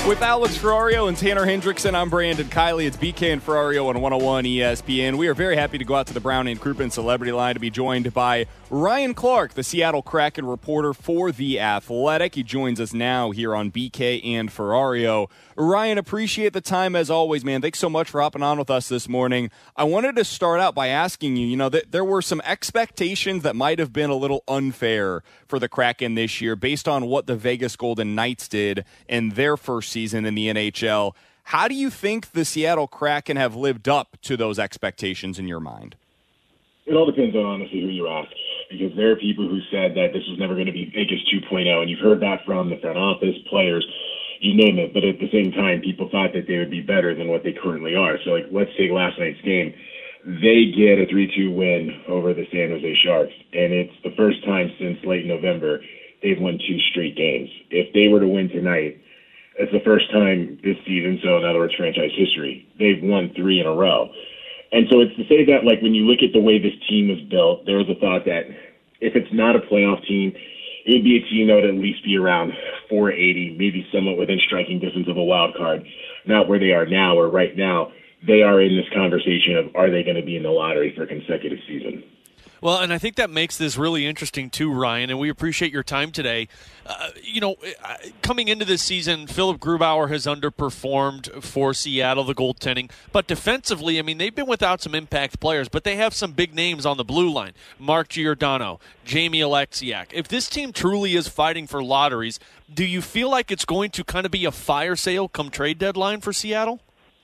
With Alex Ferrario and Tanner Hendrickson, I'm Brandon Kiley. It's BK and Ferrario on 101 ESPN. We are very happy to go out to the Brown and Crouppen Celebrity Line to be joined by Ryan Clark, the Seattle Kraken reporter for The Athletic. He joins us now here on BK and Ferrario. Ryan, appreciate the time as always, man. Thanks so much for hopping on with us this morning. I wanted to start out by asking you, that there were some expectations that might have been a little unfair for the Kraken this year based on what the Vegas Golden Knights did in their first season in the NHL. How do you think the Seattle Kraken have lived up to those expectations in your mind? It all depends on, honestly, who you ask, because there are people who said that this was never going to be Vegas 2.0, and you've heard that from the front office, players, you name it. But at the same time, people thought that they would be better than what they currently are. So, let's take last night's game. They get a 3-2 win over the San Jose Sharks, and it's the first time since late November they've won 2 straight games. If they were to win tonight, it's the first time this season, so in other words, franchise history, they've won 3 in a row. And so it's to say that, when you look at the way this team was built, there was a thought that if it's not a playoff team, it would be a team that would at least be around 480, maybe somewhat within striking distance of a wild card, not where they are now, or right now, they are in this conversation of, are they going to be in the lottery for a consecutive season? Well, and I think that makes this really interesting too, Ryan, and we appreciate your time today. Coming into this season, Philip Grubauer has underperformed for Seattle, the goaltending. But defensively, they've been without some impact players, but they have some big names on the blue line. Mark Giordano, Jamie Alexiak. If this team truly is fighting for lotteries, do you feel like it's going to kind of be a fire sale come trade deadline for Seattle?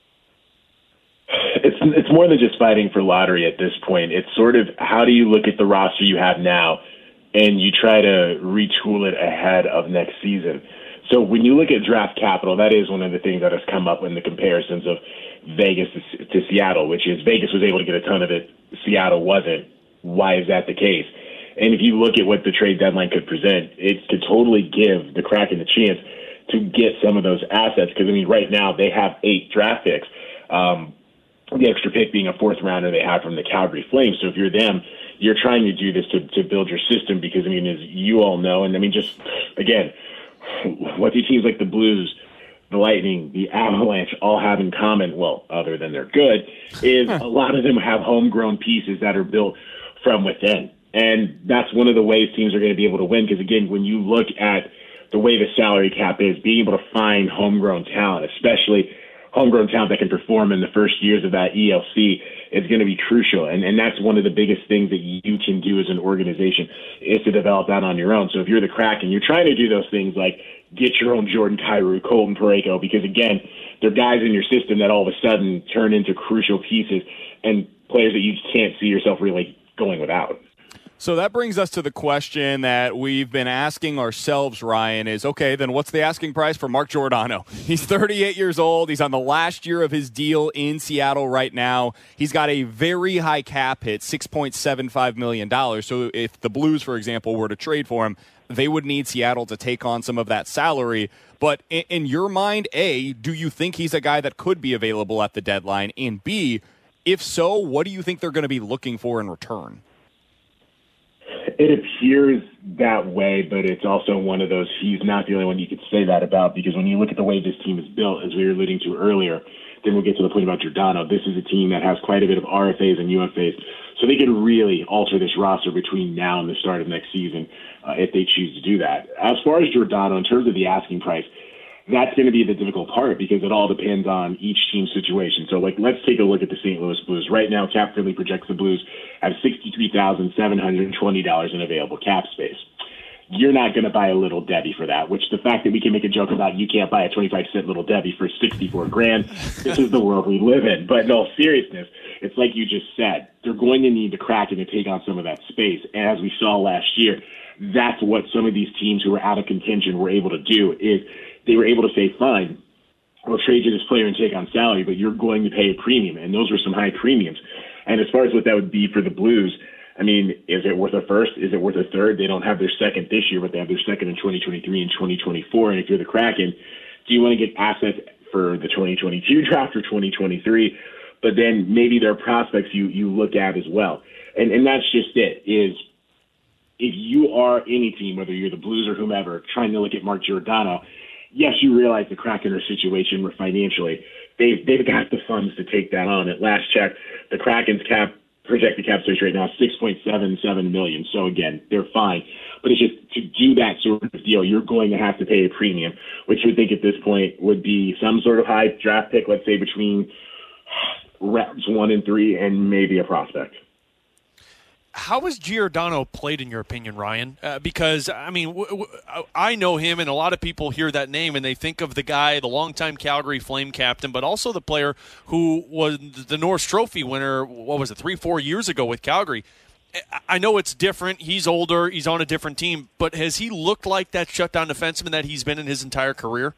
It's more than just fighting for lottery at this point. It's sort of, how do you look at the roster you have now and you try to retool it ahead of next season? So when you look at draft capital, that is one of the things that has come up in the comparisons of Vegas to Seattle, which is Vegas was able to get a ton of it, Seattle wasn't. Why is that the case? And if you look at what the trade deadline could present, it could totally give the Kraken a chance to get some of those assets, because, right now they have 8 draft picks. The extra pick being a 4th rounder they had from the Calgary Flames. So if you're them, you're trying to do this to build your system, because, as you all know, and just, again, what do teams like the Blues, the Lightning, the Avalanche all have in common, well, other than they're good, is a lot of them have homegrown pieces that are built from within. And that's one of the ways teams are going to be able to win, because, again, when you look at the way the salary cap is, being able to find homegrown talent, especially homegrown talent that can perform in the first years of that ELC, is going to be crucial. And that's one of the biggest things that you can do as an organization, is to develop that on your own. So if you're the Kraken, you're trying to do those things like get your own Jordan Kyrou, Colton Parayko, because, again, they're guys in your system that all of a sudden turn into crucial pieces and players that you can't see yourself really going without. So that brings us to the question that we've been asking ourselves, Ryan, is, okay, then what's the asking price for Mark Giordano? He's 38 years old. He's on the last year of his deal in Seattle right now. He's got a very high cap hit, $6.75 million. So if the Blues, for example, were to trade for him, they would need Seattle to take on some of that salary. But in your mind, A, do you think he's a guy that could be available at the deadline? And B, if so, what do you think they're going to be looking for in return? It appears that way, but it's also one of those, he's not the only one you could say that about, because when you look at the way this team is built, as we were alluding to earlier, then we'll get to the point about Giordano. This is a team that has quite a bit of RFAs and UFAs, so they could really alter this roster between now and the start of next season if they choose to do that. As far as Giordano, in terms of the asking price, that's going to be the difficult part, because it all depends on each team's situation. So, let's take a look at the St. Louis Blues. Right now, Cap Friendly projects the Blues have $63,720 in available cap space. You're not going to buy a Little Debbie for that, which the fact that we can make a joke about, you can't buy a 25-cent Little Debbie for $64,000. This is the world we live in. But in all seriousness, it's like you just said, they're going to need the Kraken to take on some of that space. And as we saw last year, that's what some of these teams who were out of contention were able to do, is they were able to say, fine, we'll trade you this player and take on salary, but you're going to pay a premium. And those were some high premiums. And as far as what that would be for the Blues, is it worth a first? Is it worth a third? They don't have their second this year, but they have their second in 2023 and 2024. And if you're the Kraken, do you want to get assets for the 2022 draft or 2023? But then maybe there are prospects you look at as well. And that's just it, is if you are any team, whether you're the Blues or whomever, trying to look at Mark Giordano, yes, you realize the Kraken are situation where financially they've got the funds to take that on. At last check, the Kraken's projected cap space right now is $6.77 million. So again, they're fine. But it's just to do that sort of deal, you're going to have to pay a premium, which you would think at this point would be some sort of high draft pick, let's say between rounds 1 and 3, and maybe a prospect. How has Giordano played, in your opinion, Ryan? Because, I mean, I know him, and a lot of people hear that name, and they think of the guy, the longtime Calgary Flame captain, but also the player who was the Norris Trophy winner, 3-4 years ago with Calgary. I know it's different. He's older. He's on a different team. But has he looked like that shutdown defenseman that he's been in his entire career?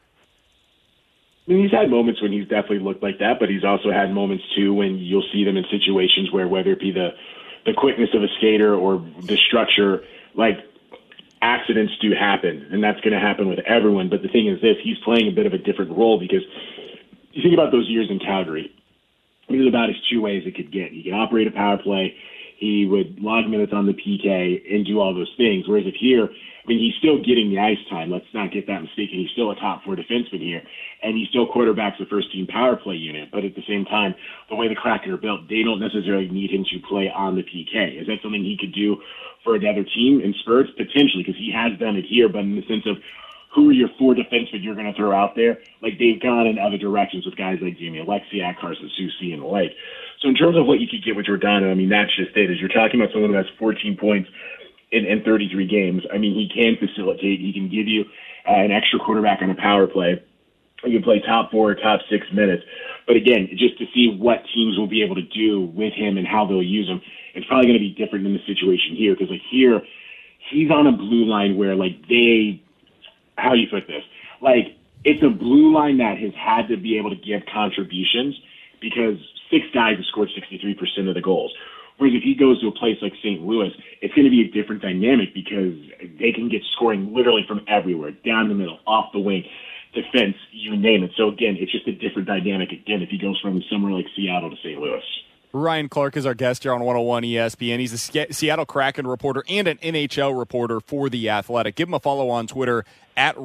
I mean, he's had moments when he's definitely looked like that, but he's also had moments, too, when you'll see them in situations where whether it be the quickness of a skater or the structure, like accidents do happen, and that's going to happen with everyone. But the thing is this, he's playing a bit of a different role because you think about those years in Calgary, it was about as two ways it could get. He could operate a power play, he would log minutes on the PK and do all those things. Whereas if here, I mean, he's still getting the ice time. Let's not get that mistaken. He's still a top 4 defenseman here, and he still quarterbacks the first-team power play unit. But at the same time, the way the Kraken are built, they don't necessarily need him to play on the PK. Is that something he could do for another team in spurts? Potentially, because he has done it here, but in the sense of who are your 4 defensemen you're going to throw out there? Like, they've gone in other directions with guys like Jamie Alexiak, Carson Soucy, and the like. So in terms of what you could get with Giordano, I mean, that's just it. Is you're talking about someone who has 14 points in 33 games. I mean, he can facilitate. He can give you an extra quarterback on a power play. He can play top 4 or top 6 minutes. But again, just to see what teams will be able to do with him and how they'll use him, it's probably going to be different than the situation here. Because like here, he's on a blue line where like how do you put this? Like, it's a blue line that has had to be able to give contributions because 6 guys have scored 63% of the goals. Whereas if he goes to a place like St. Louis, it's going to be a different dynamic because they can get scoring literally from everywhere, down the middle, off the wing, defense, you name it. So again, it's just a different dynamic again if he goes from somewhere like Seattle to St. Louis. Ryan Clark is our guest here on 101 ESPN. He's a Seattle Kraken reporter and an NHL reporter for The Athletic. Give him a follow on Twitter at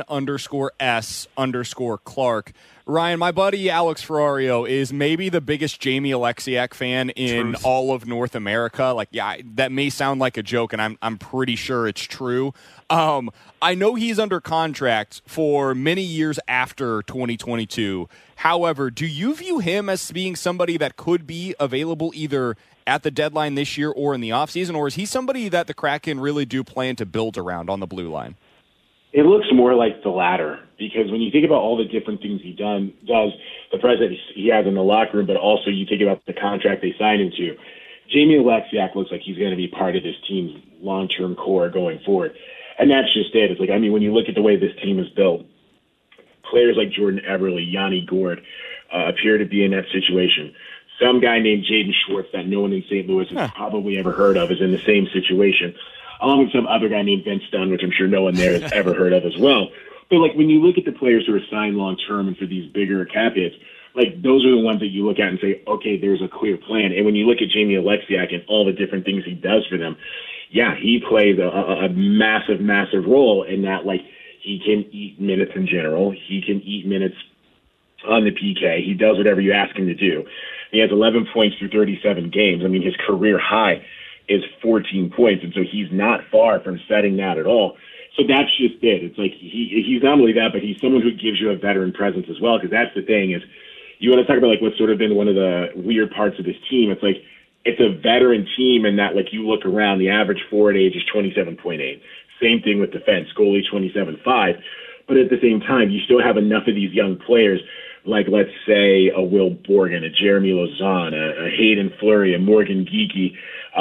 Ryan_S_Clark. Ryan, my buddy Alex Ferrario is maybe the biggest Jamie Alexiak fan in all of North America. Like, yeah, that may sound like a joke, and I'm pretty sure it's true. I know he's under contract for many years after 2022. However, do you view him as being somebody that could be available either at the deadline this year or in the offseason, or is he somebody that the Kraken really do plan to build around on the blue line? It looks more like the latter, because when you think about all the different things he does, the presence he has in the locker room, but also you think about the contract they signed him to, Jamie Alexiak looks like he's going to be part of this team's long-term core going forward. And that's just it. It's like, I mean, when you look at the way this team is built, players like Jordan Eberle, Yanni Gourde appear to be in that situation. Some guy named Jaden Schwartz that no one in St. Louis has probably ever heard of is in the same situation, along with some other guy named Vince Dunn, which I'm sure no one there has ever heard of as well. But, like, when you look at the players who are signed long-term and for these bigger cap hits, like, those are the ones that you look at and say, okay, there's a clear plan. And when you look at Jamie Alexiak and all the different things he does for them, yeah, he plays a massive, massive role in that, like, he can eat minutes in general. He can eat minutes on the PK. He does whatever you ask him to do. He has 11 points through 37 games. I mean, his career high is 14 points, and so he's not far from setting that at all. So that's just it. It's like he's not only that, but he's someone who gives you a veteran presence as well, because that's the thing is you want to talk about like what's sort of been one of the weird parts of this team. It's like it's a veteran team in that like you look around, the average forward age is 27.8. Same thing with defense, goalie 27.5. But at the same time, you still have enough of these young players like, let's say, a Will Borgen, a Jeremy Lauzon, a Hayden Fleury, a Morgan Geekie,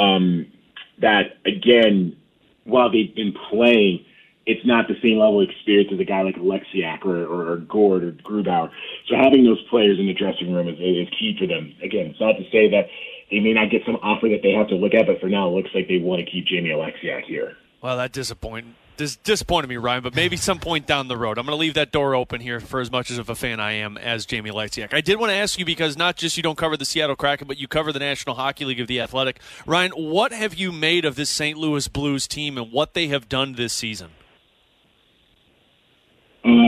that, again, while they've been playing, it's not the same level of experience as a guy like Alexiak or Gourde or Grubauer. So having those players in the dressing room is key for them. Again, it's not to say that they may not get some offer that they have to look at, but for now it looks like they want to keep Jamie Alexiak here. Well, that disappointed me, Ryan, but maybe some point down the road. I'm going to leave that door open here for as much of a fan I am as Jamie Alexiak. I did want to ask you, because not just you don't cover the Seattle Kraken, but you cover the National Hockey League of The Athletic. Ryan, what have you made of this St. Louis Blues team and what they have done this season? How much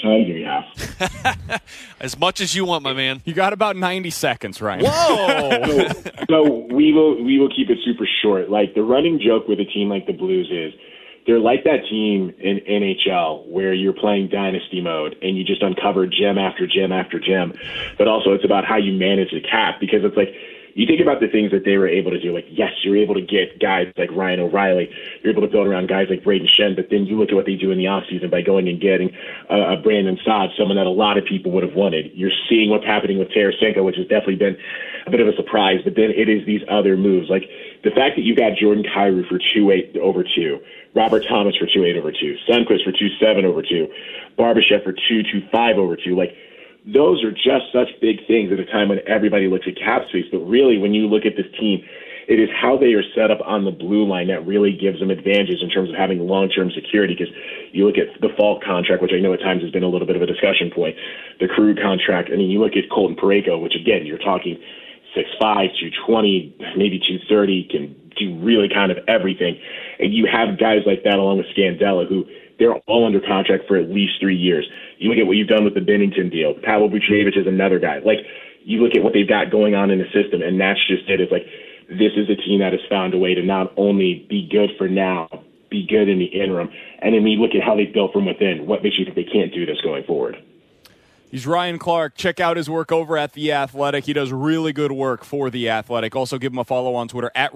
time do we have? As much as you want, my man. You got about 90 seconds, Ryan. Whoa! So we will keep it super short. Like, the running joke with a team like the Blues is they're like that team in NHL where you're playing dynasty mode and you just uncover gem after gem after gem. But also it's about how you manage the cap, because it's like, you think about the things that they were able to do. Like, yes, you're able to get guys like Ryan O'Reilly. You're able to build around guys like Braden Shen. But then you look at what they do in the offseason by going and getting a Brandon Saad, someone that a lot of people would have wanted. You're seeing what's happening with Tarasenko, which has definitely been a bit of a surprise. But then it is these other moves. Like the fact that you got Jordan Kyrou for 2.8 over 2, Robert Thomas for 2.8 over 2, Sundqvist for 2.7 over 2, Barbashev for 2.25 over 2. Like, those are just such big things at a time when everybody looks at cap space. But really, when you look at this team, it is how they are set up on the blue line that really gives them advantages in terms of having long-term security. Because you look at the Falk contract, which I know at times has been a little bit of a discussion point, the Krug contract. I mean, you look at Colton Parayko, which, again, you're talking 6'5", 220, maybe 230, can do really kind of everything. And you have guys like that along with Scandella, who they're all under contract for at least 3 years. You look at what you've done with the Binnington deal. Pavel Buchnevich is another guy. Like, you look at what they've got going on in the system, and that's just it. It's like, this is a team that has found a way to not only be good for now, be good in the interim. And then you look at how they've built from within. What makes you think they can't do this going forward? He's Ryan Clark. Check out his work over at The Athletic. He does really good work for The Athletic. Also, give him a follow on Twitter at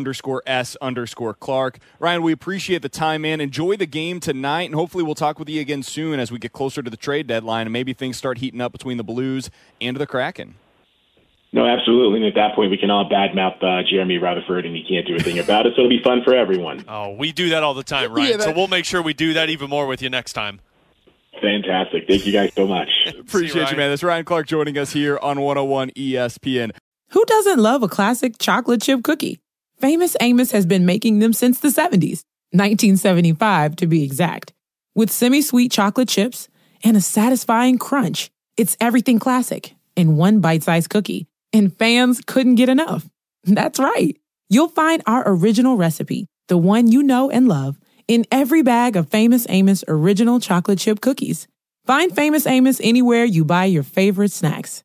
Ryan_S_Clark. Ryan, we appreciate the time, man. Enjoy the game tonight, and hopefully we'll talk with you again soon as we get closer to the trade deadline and maybe things start heating up between the Blues and the Kraken. No, absolutely. And at that point, we can all badmouth Jeremy Rutherford, and he can't do a thing about it, so it'll be fun for everyone. Oh, we do that all the time, Ryan. So we'll make sure we do that even more with you next time. Fantastic. Thank you guys so much. Appreciate you, man. That's Ryan Clark joining us here on 101 ESPN. Who doesn't love a classic chocolate chip cookie? Famous Amos has been making them since the 70s, 1975 to be exact. With semi-sweet chocolate chips and a satisfying crunch, it's everything classic in one bite-sized cookie. And fans couldn't get enough. That's right. You'll find our original recipe, the one you know and love, in every bag of Famous Amos original chocolate chip cookies. Find Famous Amos anywhere you buy your favorite snacks.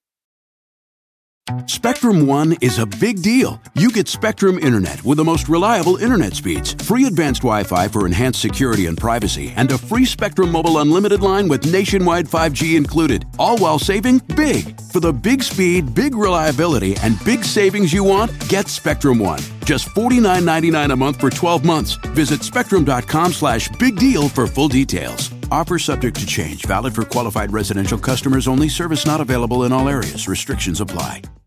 Spectrum One is a big deal. You get Spectrum Internet with the most reliable internet speeds, free advanced Wi-Fi for enhanced security and privacy, and a free Spectrum Mobile Unlimited line with nationwide 5G included, all while saving big. For the big speed, big reliability, and big savings you want, get Spectrum One. Just $49.99 a month for 12 months. Visit spectrum.com/big deal for full details. Offer subject to change. Valid for qualified residential customers only. Service not available in all areas. Restrictions apply.